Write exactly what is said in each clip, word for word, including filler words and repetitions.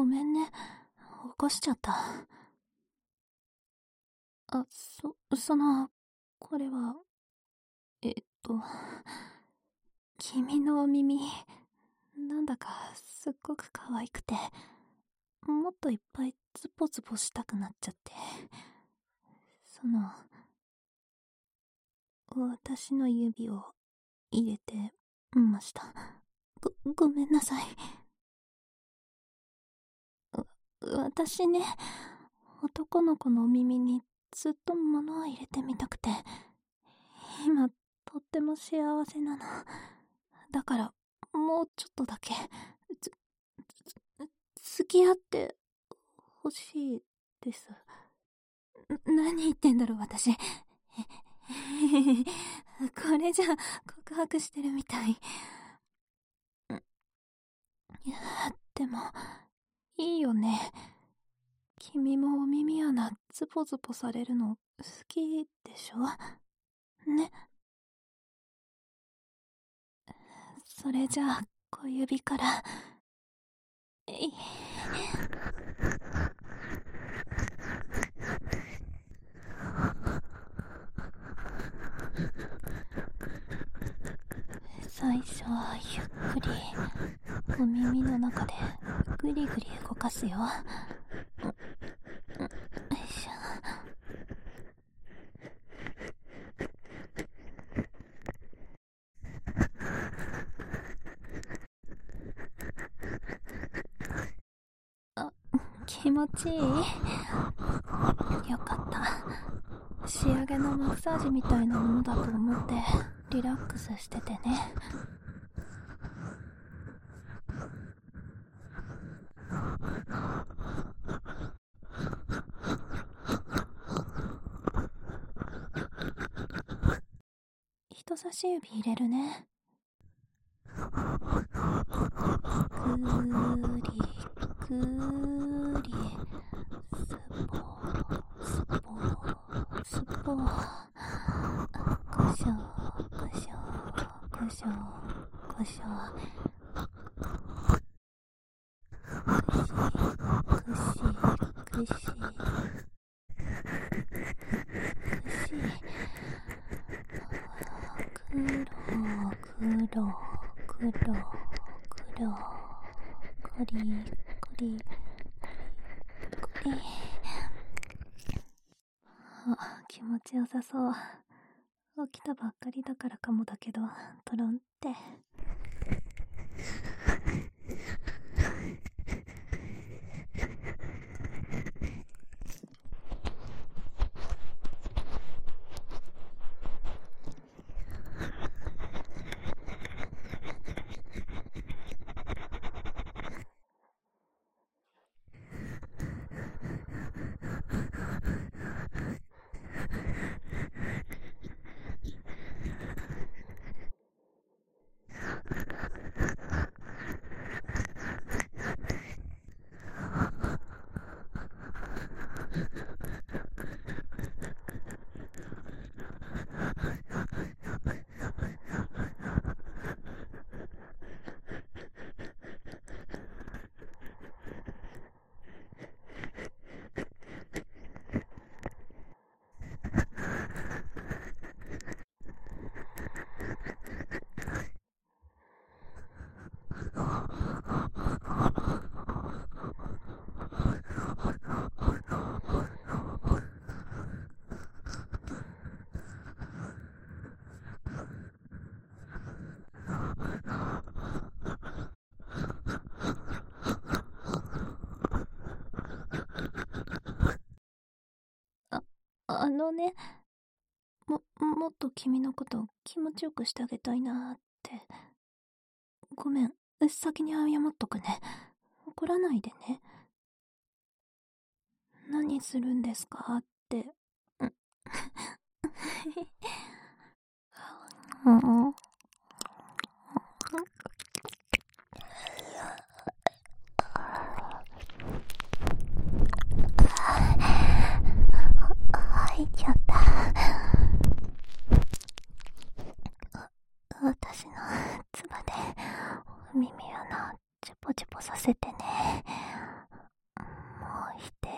ごめんね。起こしちゃった。あ、そ、その、これは、えっと、君のお耳、なんだかすっごく可愛くて、もっといっぱいズポズポしたくなっちゃって。その、私の指を入れてました。ご、ごめんなさい。私ね、男の子のお耳にずっと物を入れてみたくて、今とっても幸せなの。だからもうちょっとだけつつ付き合ってほしいです。何言ってんだろう私。これじゃ告白してるみたい。いやでもいいよね。君もお耳穴ズポズポされるの好きでしょね。それじゃあ小指からえい最初はゆっくりお耳の中でグリグリ動かすよ。よいしょ。あ、気持ちいい？よかった。仕上げのマッサージみたいなものだと思ってリラックスしててね。人差し指入れるね。ぐりぐりすぽすぽすぽ。こしょこしょこしょこしょ。くしくしくしくろくろくろくろこりこりこり。あ、気持ちよさそう。起きたばっかりだからかもだけど、トロンって。あ、あのね、も、もっと君のこと気持ちよくしてあげたいなーって。ごめん、先に謝っとくね。怒らないでね。何するんですかって。うん。吐いちゃった。私の唾でお耳穴チュポチュポさせてね。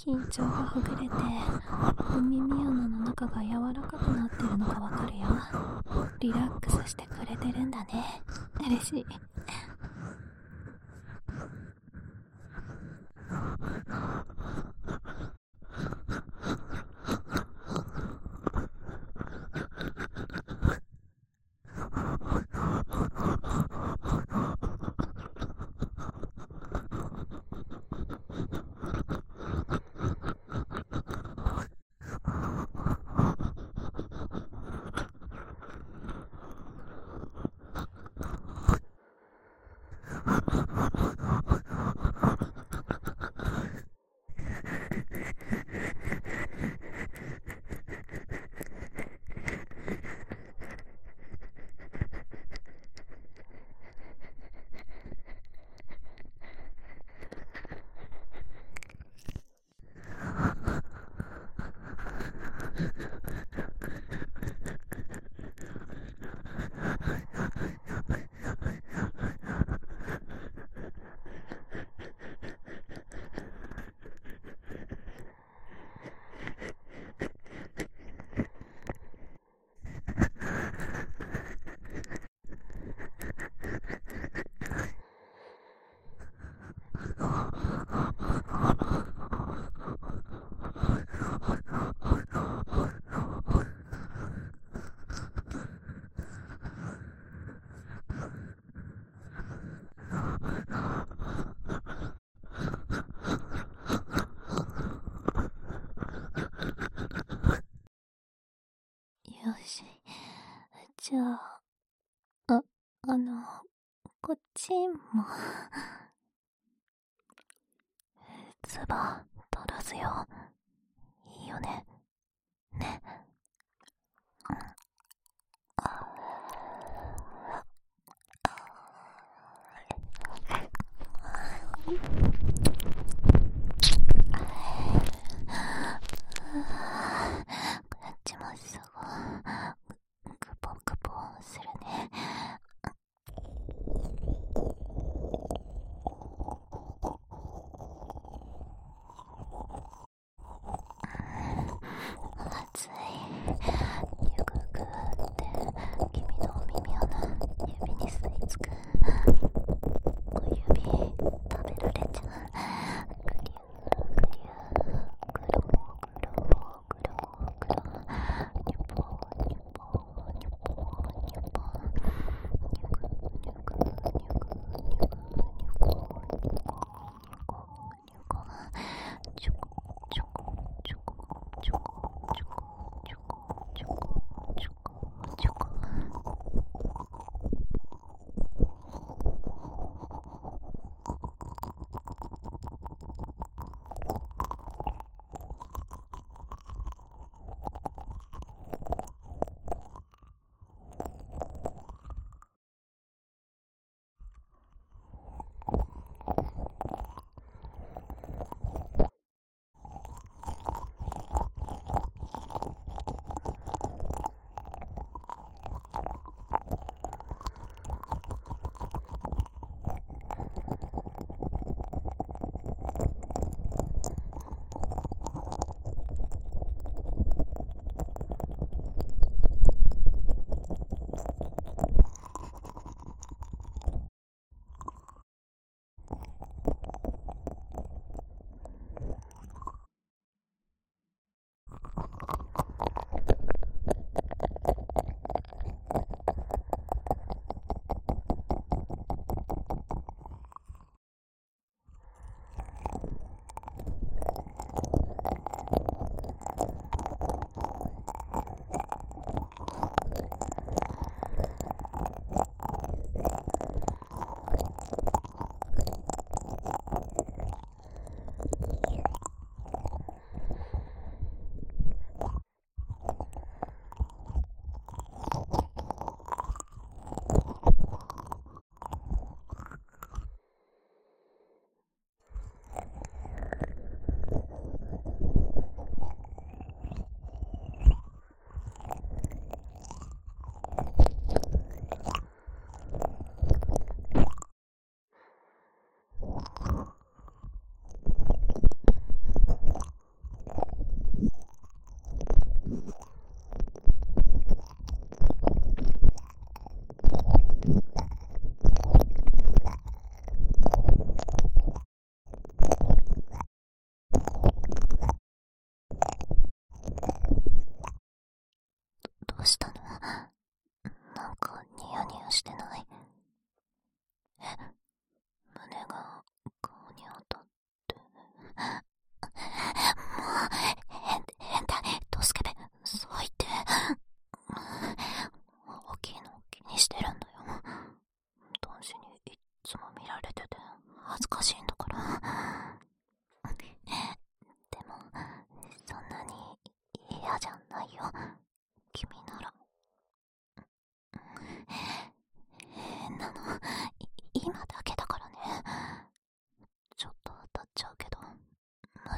緊張がほぐれてお耳穴の中が柔らかくなってるのがわかるよ。リラックスしてくれてるんだね。嬉しい。よし。じゃあ、あ、あの、こっちも、唾、取らずよ。いいよね。ね。こっちもすごい、クポクポするね。熱い。ゆくぐって君のお耳穴指に吸い付く。お指食べられちゃう。ぐりゅーぐりゅーぐろぐろぐろぐろゆぽゆ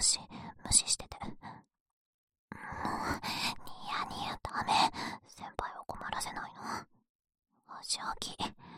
し無視してて。もうニヤニヤダメ。先輩を困らせないの。足置き。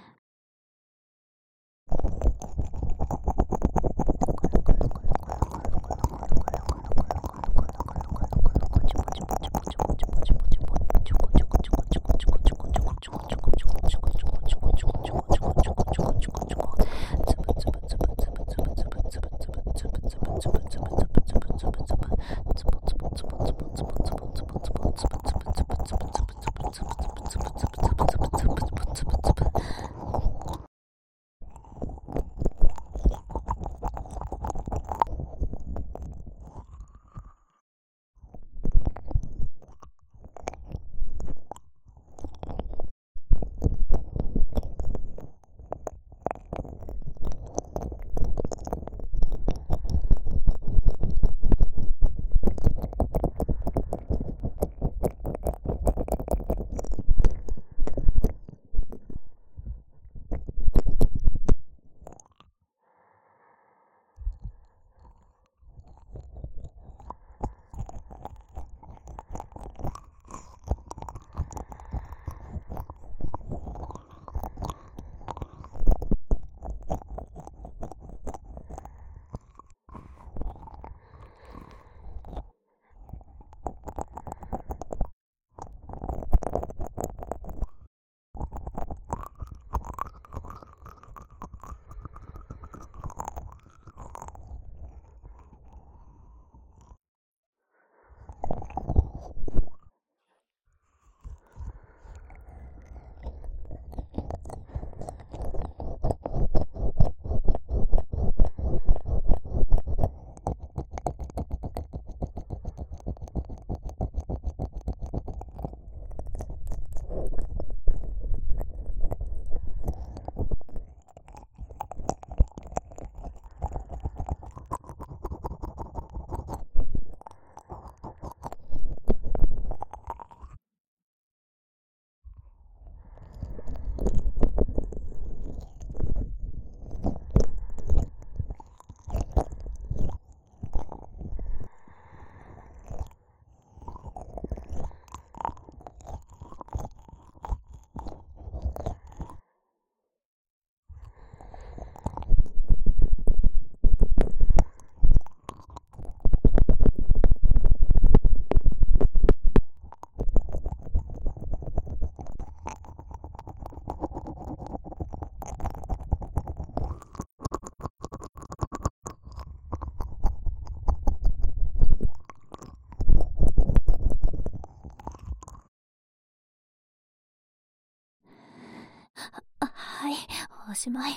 あ、はい、おしまい。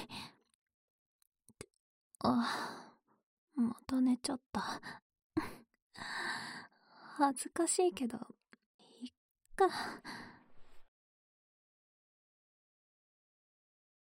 あ、また寝ちゃった。恥ずかしいけど、いっか。